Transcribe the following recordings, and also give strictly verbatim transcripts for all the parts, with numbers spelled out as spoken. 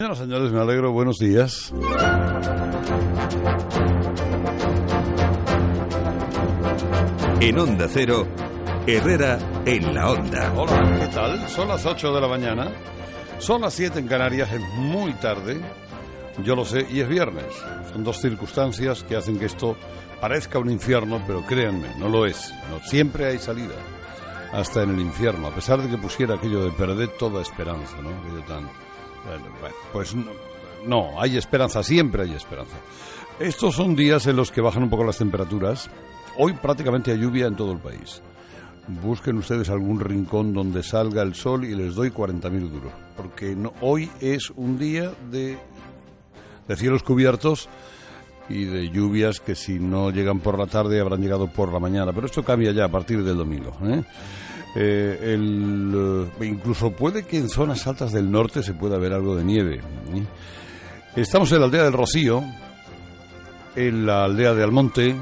Señoras y señores, me alegro, buenos días. En Onda Cero, Herrera en la Onda. Hola, ¿qué tal? Son las ocho de la mañana, son las siete en Canarias, es muy tarde, yo lo sé, y es viernes. Son dos circunstancias que hacen que esto parezca un infierno, pero créanme, no lo es. No, siempre hay salida, hasta en el infierno, a pesar de que pusiera aquello de perder toda esperanza, ¿no? Aquello tan... Bueno, pues no, no, hay esperanza, siempre hay esperanza. Estos son días en los que bajan un poco las temperaturas. Hoy prácticamente hay lluvia en todo el país. Busquen ustedes algún rincón donde salga el sol y les doy cuarenta mil duros. Porque no, hoy es un día de, de cielos cubiertos y de lluvias que si no llegan por la tarde habrán llegado por la mañana. Pero esto cambia ya a partir del domingo, ¿eh? Eh, el, eh, incluso puede que en zonas altas del norte se pueda ver algo de nieve, ¿eh? Estamos en la aldea del Rocío, en la aldea de Almonte,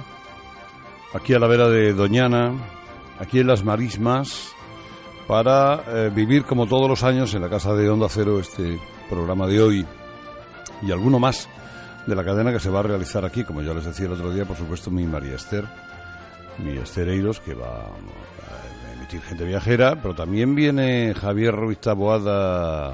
aquí a la vera de Doñana, aquí en Las Marismas, para eh, vivir como todos los años en la casa de Onda Cero este programa de hoy y alguno más de la cadena que se va a realizar aquí, como ya les decía el otro día, por supuesto mi María Esther, mi Esther Eiros, que va a emitir Gente Viajera, pero también viene Javier Ruiz Taboada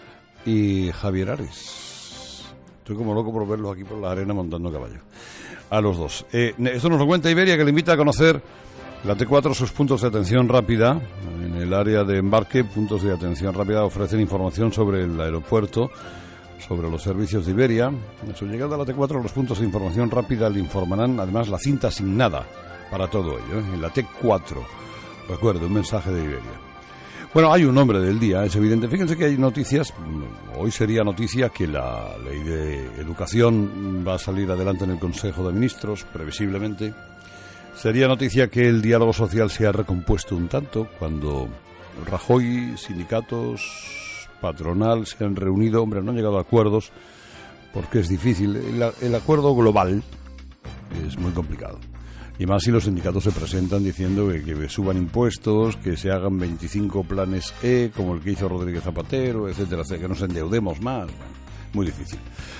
y Javier Ares. Estoy como loco por verlos aquí por la arena montando caballo. A los dos. Eh, esto nos lo cuenta Iberia, que le invita a conocer la T cuatro, sus puntos de atención rápida. En el área de embarque, puntos de atención rápida ofrecen información sobre el aeropuerto, sobre los servicios de Iberia. En su llegada a la T cuatro, los puntos de información rápida le informarán además la cinta asignada para todo ello, ¿eh? En la T cuatro. Recuerde, un mensaje de Iberia. Bueno, hay un nombre del día, es evidente. Fíjense que hay noticias. Hoy sería noticia que la ley de educación va a salir adelante en el Consejo de Ministros, previsiblemente. Sería noticia que el diálogo social se ha recompuesto un tanto cuando Rajoy, sindicatos, patronal se han reunido. Hombre, no han llegado a acuerdos porque es difícil. El, el acuerdo global es muy complicado. Y más si los sindicatos se presentan diciendo que, que suban impuestos, que se hagan veinticinco planes E, como el que hizo Rodríguez Zapatero, etcétera, etcétera, que nos endeudemos más. Muy difícil.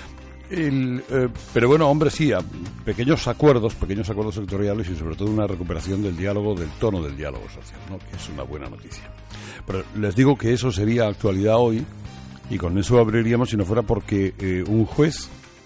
El, eh, pero bueno, hombre, sí, a pequeños acuerdos, pequeños acuerdos sectoriales y sobre todo una recuperación del diálogo, del tono del diálogo social, ¿no? Que es una buena noticia. Pero les digo que eso sería actualidad hoy y con eso abriríamos si no fuera porque eh, un juez,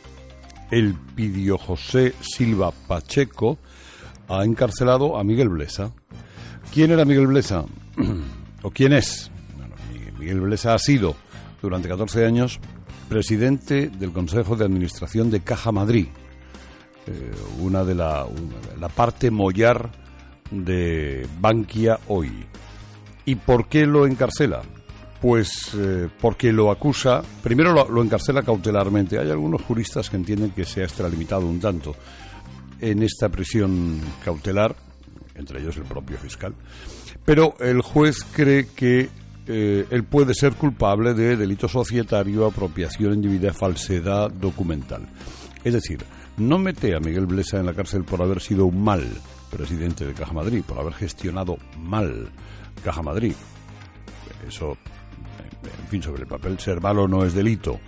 el Pidio José Silva Pacheco, ha encarcelado a Miguel Blesa. ¿Quién era Miguel Blesa? ¿O quién es? Bueno, Miguel Blesa ha sido durante catorce años presidente del Consejo de Administración de Caja Madrid, eh, una de la, una, la parte mollar de Bankia hoy. ¿Y por qué lo encarcela? Pues eh, porque lo acusa, primero lo, lo encarcela cautelarmente. Hay algunos juristas que entienden que se ha extralimitado un tanto en esta prisión cautelar, entre ellos el propio fiscal, pero el juez cree que eh, él puede ser culpable de delito societario, apropiación indebida, falsedad documental. Es decir, no mete a Miguel Blesa en la cárcel por haber sido un mal presidente de Caja Madrid, por haber gestionado mal Caja Madrid. Eso, en fin, sobre el papel, ser malo no es delito.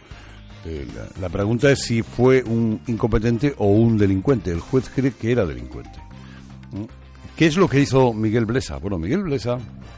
La, la pregunta es si fue un incompetente o un delincuente. El juez cree que era delincuente. ¿Qué es lo que hizo Miguel Blesa? Bueno, Miguel Blesa,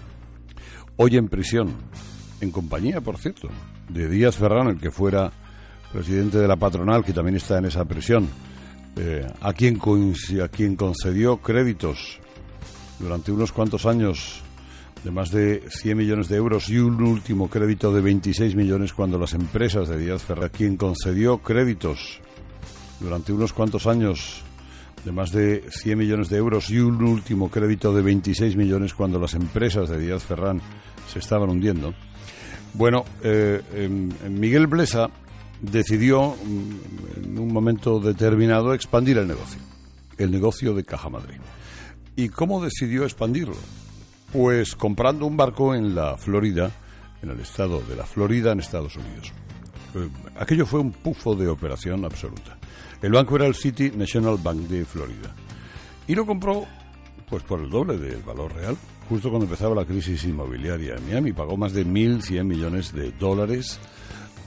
hoy en prisión, en compañía, por cierto, de Díaz Ferrán, el que fuera presidente de la patronal, que también está en esa prisión, eh, a, quien, a quien concedió créditos durante unos cuantos años de más de cien millones de euros y un último crédito de veintiséis millones cuando las empresas de Díaz Ferrán, quien concedió créditos durante unos cuantos años de más de cien millones de euros y un último crédito de veintiséis millones cuando las empresas de Díaz Ferrán se estaban hundiendo. Bueno, eh, eh, Miguel Blesa decidió en un momento determinado expandir el negocio, el negocio de Caja Madrid. ¿Y cómo decidió expandirlo? Pues comprando un barco en la Florida, en el estado de la Florida, en Estados Unidos. Eh, aquello fue un pufo de operación absoluta. El banco era el City National Bank de Florida. Y lo compró, pues por el doble del valor real, justo cuando empezaba la crisis inmobiliaria en Miami. Pagó más de mil cien millones de dólares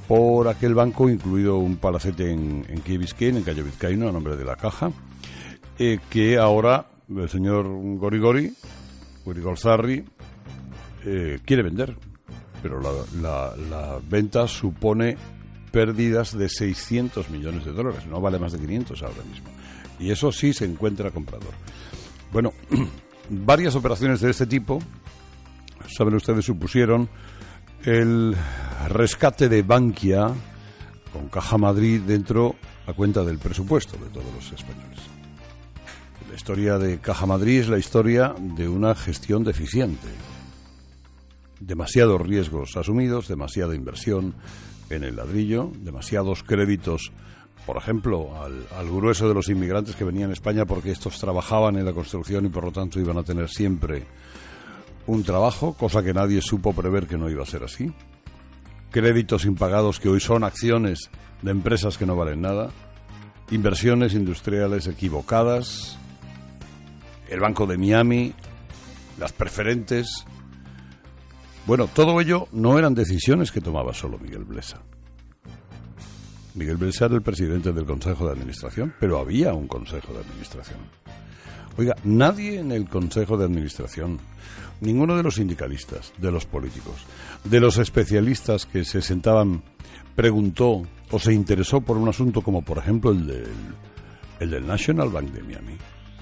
por aquel banco, incluido un palacete en, en Key Biscayne, en Cayo Vizcaíno, a nombre de la Caja, eh, que ahora el señor Gorigori, Gorigolzarri, eh, quiere vender, pero la, la, la venta supone pérdidas de seiscientos millones de dólares, no vale más de quinientos ahora mismo, y eso sí se encuentra comprador. Bueno, varias operaciones de este tipo, saben ustedes, supusieron el rescate de Bankia con Caja Madrid dentro a cuenta del presupuesto de todos los españoles. La historia de Caja Madrid es la historia de una gestión deficiente. Demasiados riesgos asumidos, demasiada inversión en el ladrillo, demasiados créditos, por ejemplo, al, al grueso de los inmigrantes que venían a España porque estos trabajaban en la construcción y por lo tanto iban a tener siempre un trabajo, cosa que nadie supo prever que no iba a ser así. Créditos impagados que hoy son acciones de empresas que no valen nada. Inversiones industriales equivocadas. El Banco de Miami. Las preferentes. Bueno, todo ello no eran decisiones que tomaba solo Miguel Blesa. Miguel Blesa era el presidente del Consejo de Administración, pero había un Consejo de Administración. Oiga, nadie en el Consejo de Administración, ninguno de los sindicalistas, de los políticos, de los especialistas que se sentaban, preguntó o se interesó por un asunto como, por ejemplo, el del, el del National Bank de Miami.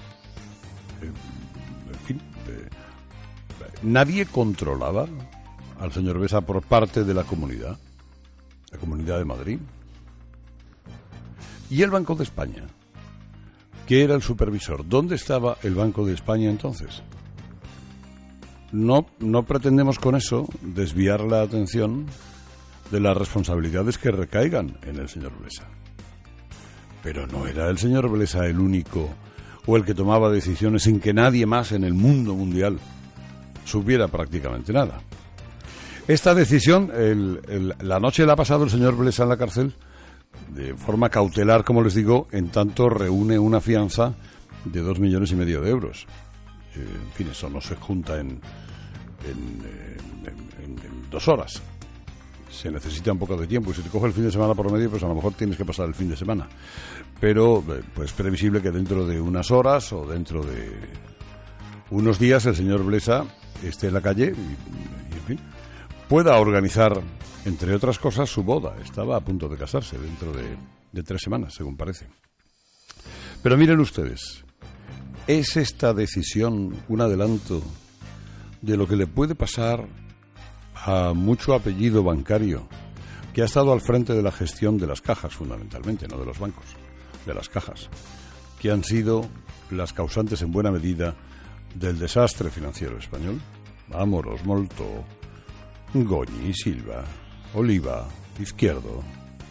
En fin, eh, nadie controlaba al señor Blesa por parte de la comunidad, la Comunidad de Madrid. Y el Banco de España, que era el supervisor. ¿Dónde estaba el Banco de España entonces? No, no pretendemos con eso desviar la atención de las responsabilidades que recaigan en el señor Blesa. Pero no era el señor Blesa el único o el que tomaba decisiones sin que nadie más en el mundo mundial supiera prácticamente nada. Esta decisión, el, el, la noche la ha pasado el señor Blesa en la cárcel de forma cautelar, como les digo, en tanto reúne una fianza de dos millones y medio de euros. Eh, en fin, eso no se junta en, en, en, en, en dos horas. Se necesita un poco de tiempo y si te coge el fin de semana por medio, pues a lo mejor tienes que pasar el fin de semana. Pero pues previsible que dentro de unas horas o dentro de unos días el señor Blesa esté en la calle y, y en fin, pueda organizar, entre otras cosas, su boda. Estaba a punto de casarse dentro de, de tres semanas, según parece. Pero miren ustedes, ¿es esta decisión un adelanto de lo que le puede pasar a mucho apellido bancario que ha estado al frente de la gestión de las cajas, fundamentalmente, no de los bancos, de las cajas, que han sido las causantes en buena medida del desastre financiero español? Amoros, Molto, Goñi, Silva, Oliva, Izquierdo.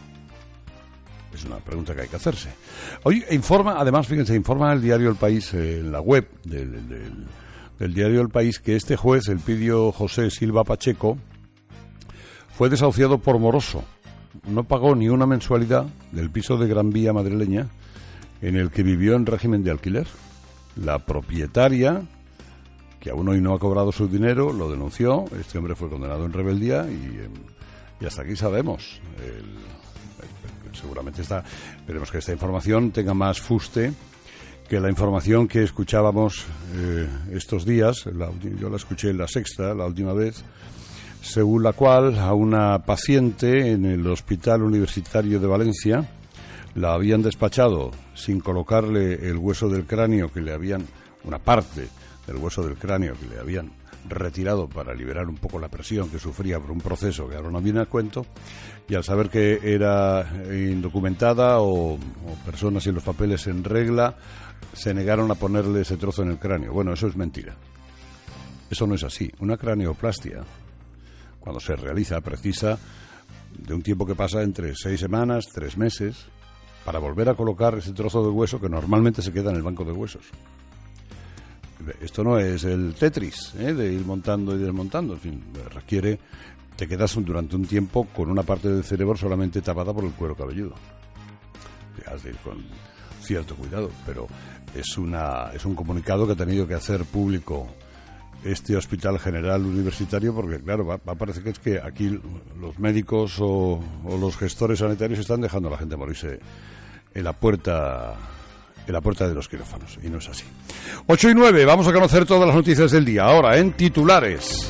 Es una pregunta que hay que hacerse. Hoy informa, además, fíjense, informa el diario El País, eh, en la web del, del, del diario El País, que este juez, Elpidio José Silva Pacheco, fue desahuciado por moroso. No pagó ni una mensualidad del piso de Gran Vía madrileña en el que vivió en régimen de alquiler. La propietaria, que aún hoy no ha cobrado su dinero, lo denunció. Este hombre fue condenado en rebeldía y, y hasta aquí sabemos. El, el, seguramente está. Esperemos que esta información tenga más fuste que la información que escuchábamos eh, estos días. La, yo la escuché en La Sexta la última vez, según la cual a una paciente en el Hospital Universitario de Valencia la habían despachado sin colocarle el hueso del cráneo que le habían, una parte del hueso del cráneo que le habían retirado para liberar un poco la presión que sufría por un proceso que ahora no viene al cuento, y al saber que era indocumentada o, o personas sin los papeles en regla, se negaron a ponerle ese trozo en el cráneo. Bueno, eso es mentira. Eso no es así. Una craneoplastia, cuando se realiza, precisa de un tiempo que pasa entre seis semanas, tres meses, para volver a colocar ese trozo de hueso que normalmente se queda en el banco de huesos. Esto no es el Tetris, ¿eh? de ir montando y desmontando. En fin, requiere, te quedas durante un tiempo con una parte del cerebro solamente tapada por el cuero cabelludo. Te has de ir con cierto cuidado, pero es una es un comunicado que ha tenido que hacer público este hospital general universitario, porque claro, va, va a parecer que es que aquí los médicos o, o los gestores sanitarios están dejando a la gente morirse en la puerta en la puerta de los quirófanos, y no es así. ocho y nueve, vamos a conocer todas las noticias del día ahora en titulares.